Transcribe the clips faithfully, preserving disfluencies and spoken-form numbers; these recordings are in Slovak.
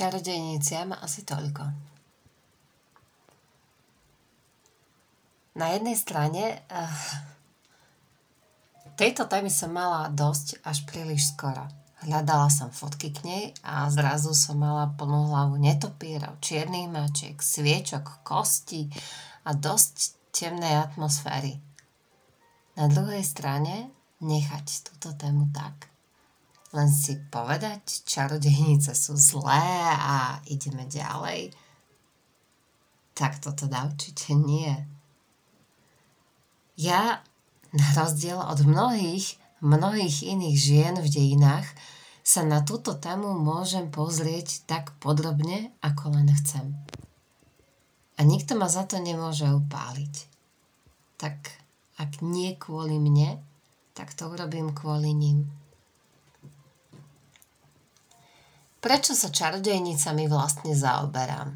čarodejniciam asi toľko. Na jednej strane uh, tejto témy som mala dosť až príliš skoro. Hľadala som fotky k nej a zrazu som mala plnú hlavu netopírov, čiernych mačiek, sviečok, kostí a dosť temnej atmosféry. Na druhej strane nechať túto tému tak. Len si povedať, čarodejnice sú zlé a ideme ďalej. Tak to teda určite nie. Ja, na rozdiel od mnohých, mnohých iných žien v dejinách, sa na túto tému môžem pozrieť tak podrobne, ako len chcem. A nikto ma za to nemôže upáliť. Tak ak nie kvôli mne, tak to urobím kvôli ním. Prečo sa čarodejnicami vlastne zaoberám?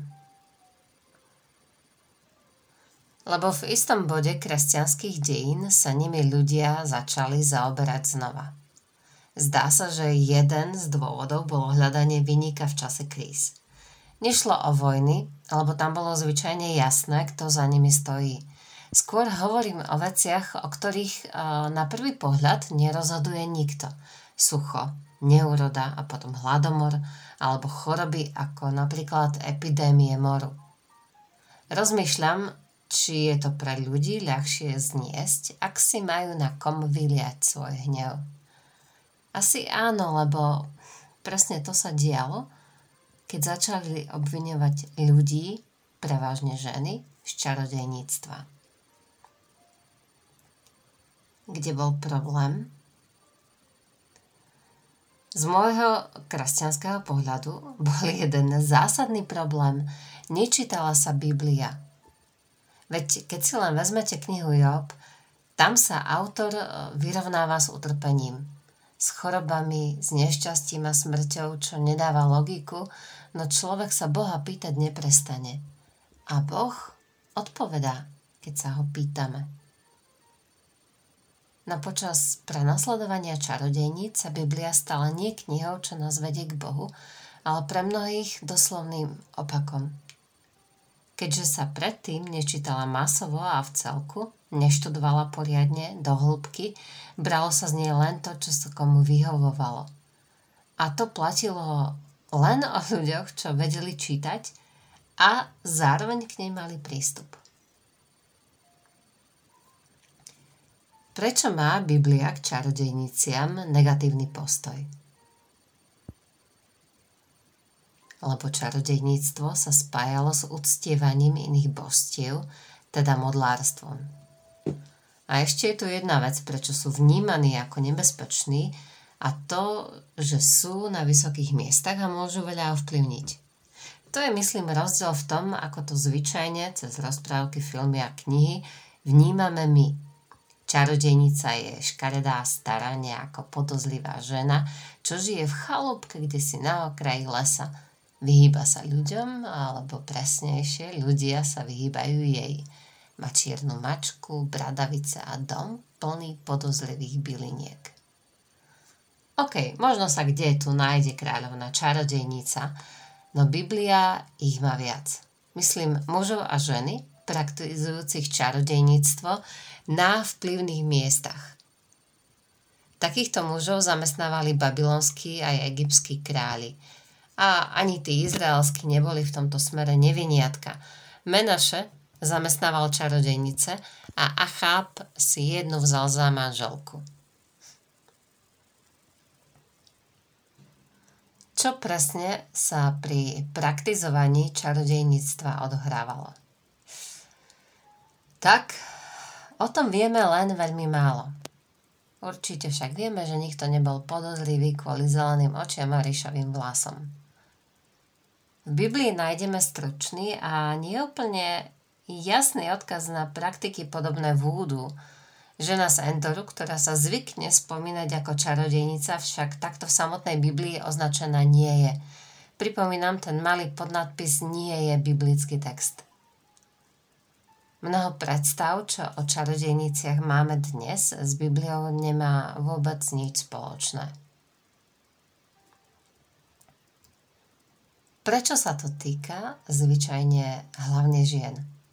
Lebo v istom bode kresťanských dejín sa nimi ľudia začali zaoberať znova. Zdá sa, že jeden z dôvodov bolo hľadanie vinníka v čase kríz. Nešlo o vojny, lebo tam bolo zvyčajne jasné, kto za nimi stojí. Skôr hovorím o veciach, o ktorých na prvý pohľad nerozhoduje nikto. Sucho, neúroda a potom hladomor alebo choroby ako napríklad epidémie moru. Rozmýšľam, či je to pre ľudí ľahšie zniesť, ak si majú na kom vyliať svoj hnev. Asi áno, lebo presne to sa dialo, keď začali obviňovať ľudí, prevažne ženy, z čarodejníctva. Kde bol problém? Z môjho kresťanského pohľadu bol jeden zásadný problém. Nečítala sa Biblia. Veď keď si len vezmete knihu Job, tam sa autor vyrovnáva s utrpením, s chorobami, s nešťastím a smrťou, čo nedáva logiku, no človek sa Boha pýtať neprestane. A Boh odpovedá, keď sa ho pýtame. No počas prenasledovania čarodejníc sa Biblia stala nie knihou, čo nás vedie k Bohu, ale pre mnohých doslovným opakom. Keďže sa predtým nečítala masovo a v celku, neštudovala poriadne, do hĺbky, bralo sa z nej len to, čo sa komu vyhovovalo. A to platilo len o ľuďoch, čo vedeli čítať a zároveň k nej mali prístup. Prečo má Biblia k čarodejniciam negatívny postoj? Lebo čarodejníctvo sa spájalo s uctievaním iných božstiev, teda modlárstvom. A ešte je tu jedna vec, prečo sú vnímaní ako nebezpeční, a to, že sú na vysokých miestach a môžu veľa ovplyvniť. To je, myslím, rozdiel v tom, ako to zvyčajne cez rozprávky, filmy a knihy vnímame my. Čarodejnica je škaredá stará, nejako podozrivá žena, čo žije v chalúbke kdesi na okraji lesa. Vyhýba sa ľuďom, alebo presnejšie, ľudia sa vyhýbajú jej. Má čiernu mačku, bradavice a dom plný podozrivých byliniek. OK, možno sa kde tu nájde kráľovná čarodejnica, no Biblia ich má viac. Myslím mužov a ženy, praktizujúcich čarodejníctvo na vplyvných miestach. Takýchto mužov zamestnávali babylonskí aj egyptskí králi. A ani tí izraelskí neboli v tomto smere neviniatka. Menaše zamestnával čarodejnice a Achab si jednu vzal za manželku. Čo presne sa pri praktizovaní čarodejníctva odohrávalo? Tak, o tom vieme len veľmi málo. Určite však vieme, že nikto nebol podozrivý kvôli zeleným očiam a ríšavým vlasom. V Biblii nájdeme stručný a neúplne jasný odkaz na praktiky podobné vúdu. Žena z Endoru, ktorá sa zvykne spomínať ako čarodejnica, však takto v samotnej Biblii označená nie je. Pripomínam, ten malý podnadpis nie je biblický text. Mnoho predstav, čo o čarodejniciach máme dnes, s Bibliou nemá vôbec nič spoločné. Prečo sa to týka zvyčajne hlavne žien?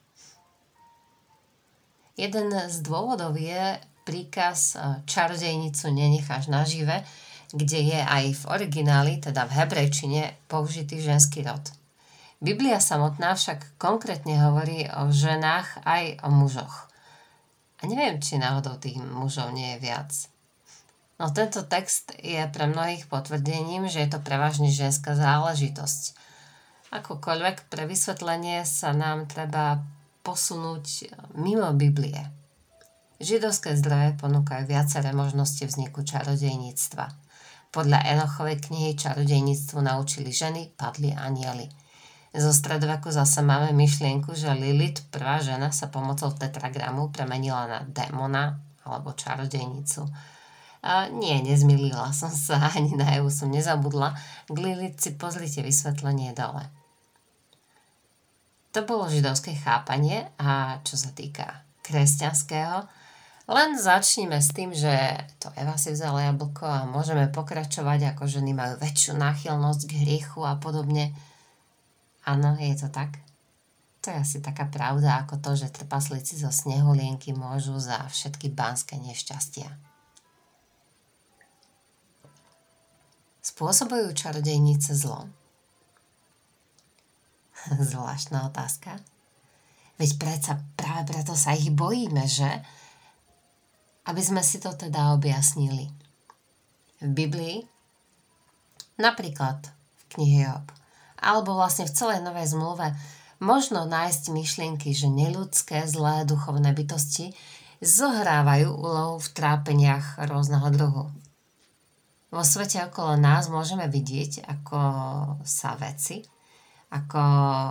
Jeden z dôvodov je príkaz čarodejnicu nenecháš nažive, kde je aj v origináli, teda v hebrejčine, použitý ženský rod. Biblia samotná však konkrétne hovorí o ženách aj o mužoch. A neviem, či náhodou tých mužov nie je viac. No tento text je pre mnohých potvrdením, že je to prevažne ženská záležitosť. Akokoľvek pre vysvetlenie sa nám treba posunúť mimo Biblie. Židovské zdroje ponúkajú viaceré možnosti vzniku čarodejníctva. Podľa Enochovej knihy čarodejníctvu naučili ženy, padli anjeli. Zo stredoveku zase máme myšlienku, že Lilith, prvá žena, sa pomocou tetragramu premenila na démona alebo čarodejnicu. A nie, nezmýlila som sa, ani na Evu som nezabudla. K Lilith si pozrite vysvetlenie dole. To bolo židovské chápanie a čo sa týka kresťanského, len začneme s tým, že to Eva si vzala jablko a môžeme pokračovať, ako ženy majú väčšiu náchylnosť k hriechu a podobne. Áno, je to tak. To je asi taká pravda ako to, že trpaslíci zo Snehulienky môžu za všetky banské nešťastia. Spôsobujú čarodejnice zlo? Zvláštna otázka. Veď predsa práve preto sa ich bojíme, že? Aby sme si to teda objasnili. V Biblii, napríklad v knihe Job, alebo vlastne v celej Novej zmluve, možno nájsť myšlienky, že neľudské, zlé duchovné bytosti zohrávajú úlohu v trápeniach rôzneho druhu. Vo svete okolo nás môžeme vidieť, ako sa veci, ako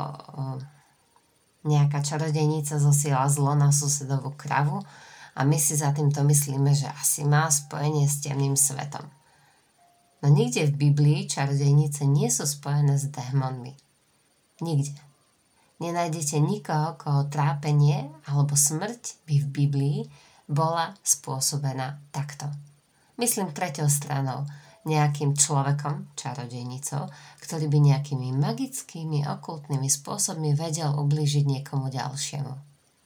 nejaká čarodejnica zosiela zlo na susedovú kravu, a my si za týmto myslíme, že asi má spojenie s temným svetom. No nikde v Biblii čarodejnice nie sú spojené s démonmi. Nikde. Nenájdete nikoho, koho trápenie alebo smrť by v Biblii bola spôsobená takto. Myslím treťou stranou, nejakým človekom, čarodejnicou, ktorý by nejakými magickými, okultnými spôsobmi vedel ublížiť niekomu ďalšiemu.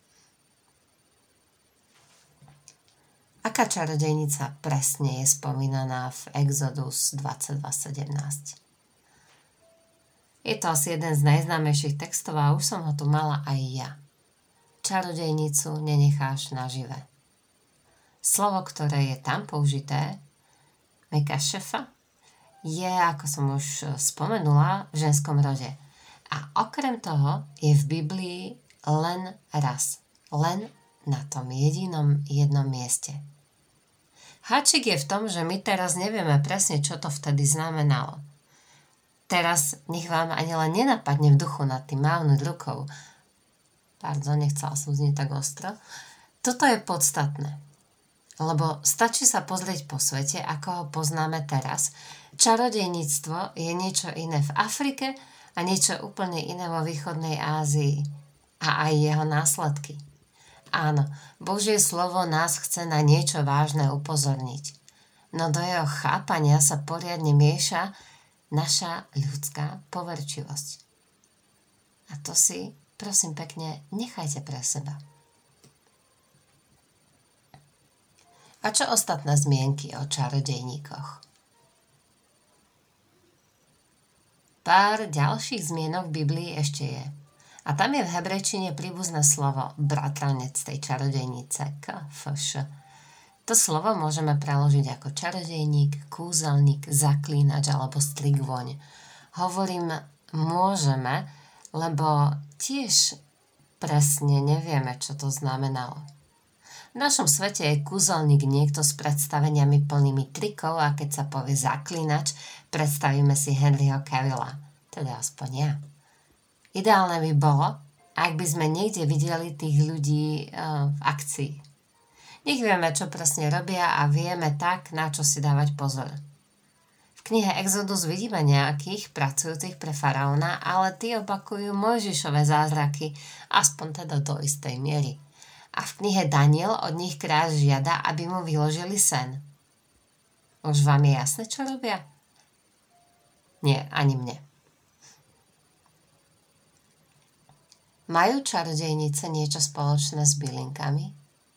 Aká čarodejnica presne je spomínaná v Exodus dvadsaťdva sedemnásť? Je to asi jeden z najznámejších textov a už som ho tu mala aj ja. Čarodejnicu nenecháš nažive. Slovo, ktoré je tam použité, mekashefa, je, ako som už spomenula, v ženskom rode. A okrem toho je v Biblii len raz. Len na tom jedinom jednom mieste. Háčik je v tom, že my teraz nevieme presne, čo to vtedy znamenalo. Teraz nech vám ani len nenapadne v duchu nad tým mávnuť rukou. Pardon, nechcela som znieť tak ostro. Toto je podstatné. Lebo stačí sa pozrieť po svete, ako ho poznáme teraz. Čarodejníctvo je niečo iné v Afrike a niečo úplne iné vo východnej Ázii. A aj jeho následky. Áno, Božie slovo nás chce na niečo vážne upozorniť. No do jeho chápania sa poriadne mieša naša ľudská poverčivosť. A to si, prosím pekne, nechajte pre seba. A čo ostatné zmienky o čarodejníkoch? Pár ďalších zmienok v Biblii ešte je. A tam je v hebrejčine príbuzné slovo bratranec tej čarodejnice, kfš. To slovo môžeme preložiť ako čarodejník, kúzelník, zaklínač alebo strigvoň. Hovorím môžeme, lebo tiež presne nevieme, čo to znamenalo. V našom svete je kúzelník niekto s predstaveniami plnými trikov a keď sa povie zaklínač, predstavíme si Henryho Cavilla, teda aspoň ja. Ideálne by bolo, ak by sme niekde videli tých ľudí uh, v akcii. Nech vieme, čo presne robia a vieme tak, na čo si dávať pozor. V knihe Exodus vidíme nejakých pracujúcich pre faraóna, ale tí opakujú Mojžišove zázraky, aspoň teda do istej miery. A v knihe Daniel od nich kráľ žiada, aby mu vyložili sen. Už vám je jasné, čo robia? Nie, ani mne. Majú čarodejnice niečo spoločné s bylinkami?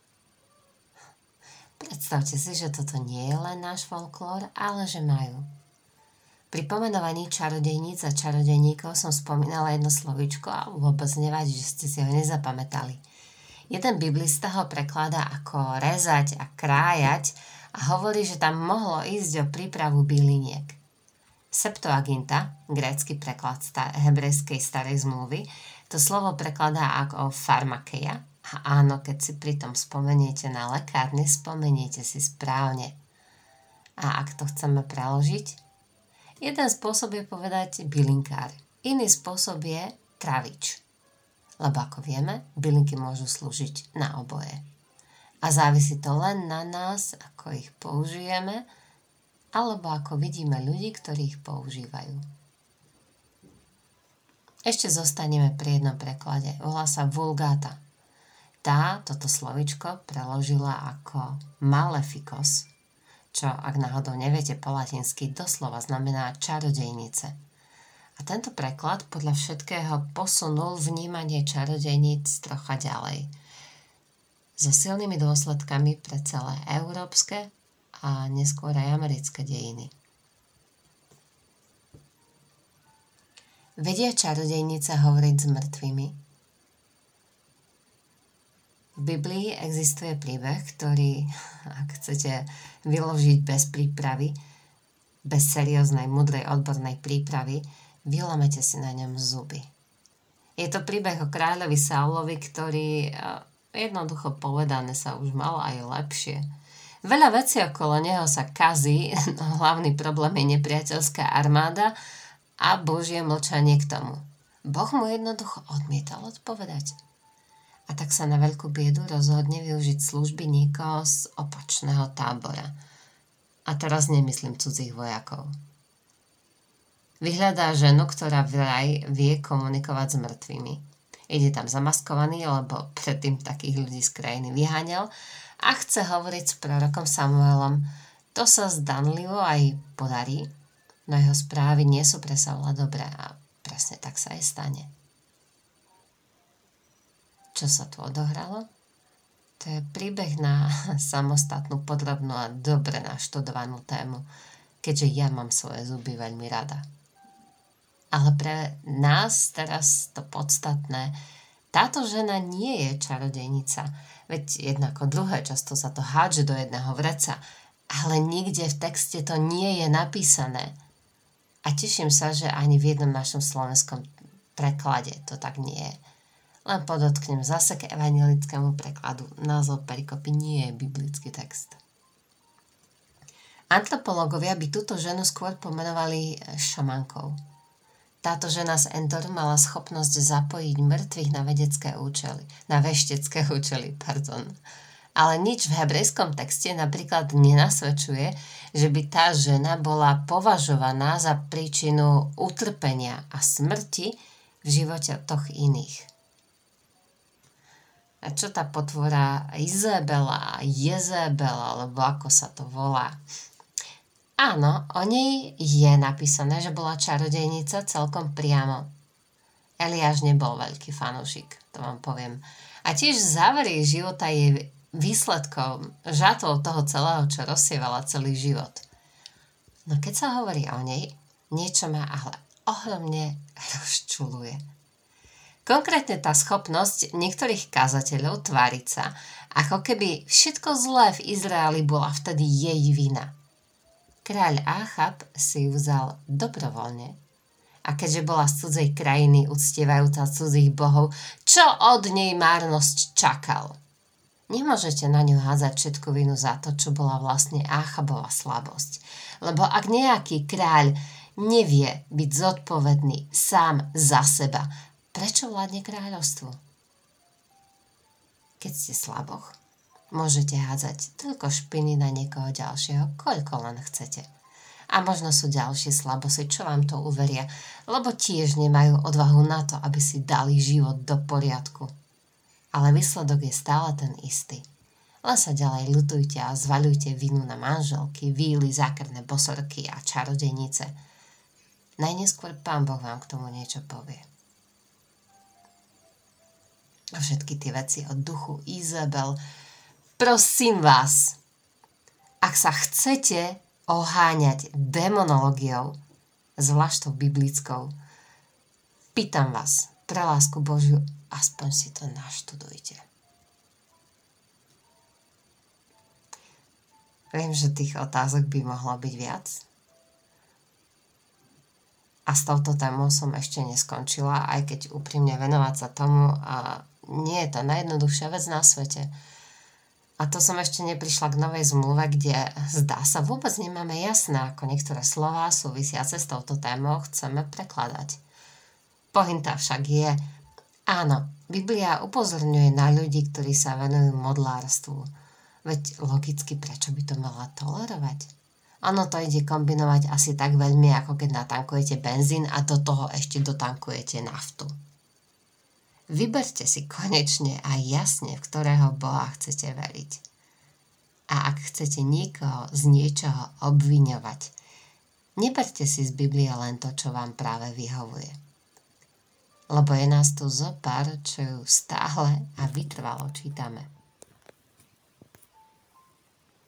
Predstavte si, že toto nie je len náš folklór, ale že majú. Pri pomenovaní čarodejníc a čarodejníkov som spomínala jedno slovíčko a vôbec nevadí, že ste si ho nezapamätali. Jeden biblista ho prekladá ako rezať a krájať a hovorí, že tam mohlo ísť o prípravu byliniek. Septuaginta, grécky preklad star- hebrejskej starej zmluvy, to slovo prekladá ako farmakeia a áno, keď si pritom spomeniete na lekárny, spomeniete si správne. A ak to chceme preložiť, jeden spôsob je povedať bylinkár, iný spôsob je travič. Lebo ako vieme, bylinky môžu slúžiť na oboje. A závisí to len na nás, ako ich použijeme, alebo ako vidíme ľudí, ktorí ich používajú. Ešte zostaneme pri jednom preklade. Volá sa vulgata. Tá toto slovičko preložila ako maleficos, čo, ak náhodou neviete po latinsky, doslova znamená čarodejnice. A tento preklad podľa všetkého posunul vnímanie čarodejníc trocha ďalej. So silnými dôsledkami pre celé európske a neskôr aj americké dejiny. Vedia čarodejnice hovoriť s mŕtvými? V Biblii existuje príbeh, ktorý, ak chcete vyložiť bez prípravy, bez serióznej, mudrej, odbornej prípravy, vylamete si na ňom zuby. Je to príbeh o kráľovi Saulovi, ktorý jednoducho povedané sa už mal aj lepšie. Veľa vecí okolo neho sa kazí, no hlavný problém je nepriateľská armáda a Božie mlčanie k tomu. Boh mu jednoducho odmietal odpovedať. A tak sa na veľkú biedu rozhodne využiť služby niekoho z opačného tábora. A teraz nemyslím cudzích vojakov. Vyhľadá ženu, ktorá vraj vie komunikovať s mŕtvými. Ide tam zamaskovaný, lebo predtým takých ľudí z krajiny vyháňal a chce hovoriť s prorokom Samuelom. To sa zdanlivo aj podarí, no jeho správy nie sú pre Saula dobré a presne tak sa aj stane. Čo sa tu odohralo? To je príbeh na samostatnú, podrobnú a dobre naštudovanú tému, keďže ja mám svoje zuby veľmi rada. Ale pre nás teraz to podstatné, táto žena nie je čarodejnica, veď jednako druhé, často sa to hádže do jedného vreca, ale nikde v texte to nie je napísané. A teším sa, že ani v jednom našom slovenskom preklade to tak nie je. Len podotknem zase k evanjelickému prekladu. Názov perikopy nie je biblický text. Antropológovia by túto ženu skôr pomenovali šamankou. Táto žena z Endor mala schopnosť zapojiť mŕtvych na vedecké účely, na veštecké účely, pardon. Ale nič v hebrejskom texte napríklad nenasvedčuje, že by tá žena bola považovaná za príčinu utrpenia a smrti v živote toch iných. A čo tá potvora Izabela, Jezebela, alebo ako sa to volá? Áno, o nej je napísané, že bola čarodejnica celkom priamo. Eliáš nebol veľký fanúšik, to vám poviem. A tiež závery života je výsledkom, žatvou toho celého, čo rozsievala celý život. No keď sa hovorí o nej, niečo ma ale ohromne rozčuluje. Konkrétne tá schopnosť niektorých kazateľov tváriť sa, ako keby všetko zlé v Izraeli bola vtedy jej vina. Kráľ Áchab si ju vzal dobrovoľne. A keďže bola z cudzej krajiny uctievajúca cudzích bohov, čo od nej márnosť čakal? Nemôžete na ňu hádzať všetku vinu za to, čo bola vlastne Áchabova slabosť. Lebo ak nejaký kráľ nevie byť zodpovedný sám za seba, prečo vládne kráľovstvu? Keď ste slaboch, môžete hádzať toľko špiny na niekoho ďalšieho, koľko len chcete. A možno sú ďalšie slabosti, čo vám to uveria, lebo tiež nemajú odvahu na to, aby si dali život do poriadku. Ale výsledok je stále ten istý. Len sa ďalej ľutujte a zvaľujte vinu na manželky, víly, zákerné bosorky a čarodejnice. Najneskôr Pán Boh vám k tomu niečo povie. A všetky tie veci od duchu Izabel. Prosím vás, ak sa chcete oháňať demonológiou, zvlášť tou biblickou, pýtam vás, pre lásku Božiu, aspoň si to naštudujte. Viem, že tých otázok by mohlo byť viac. A s touto témou som ešte neskončila, aj keď úprimne venovať sa tomu a nie je to najjednoduchšia vec na svete. A to som ešte neprišla k novej zmluve, kde zdá sa vôbec nemáme jasné, ako niektoré slová súvisiace s touto témou chceme prekladať. Pointa však je, áno, Biblia upozorňuje na ľudí, ktorí sa venujú modlárstvu. Veď logicky, prečo by to mala tolerovať? Áno, to ide kombinovať asi tak veľmi, ako keď natankujete benzín a do toho ešte dotankujete naftu. Vyberte si konečne a jasne, v ktorého Boha chcete veriť. A ak chcete niekoho z niečoho obviňovať, neberte si z Biblie len to, čo vám práve vyhovuje. Lebo je nás tu zo pár, čo ju stále a vytrvalo čítame.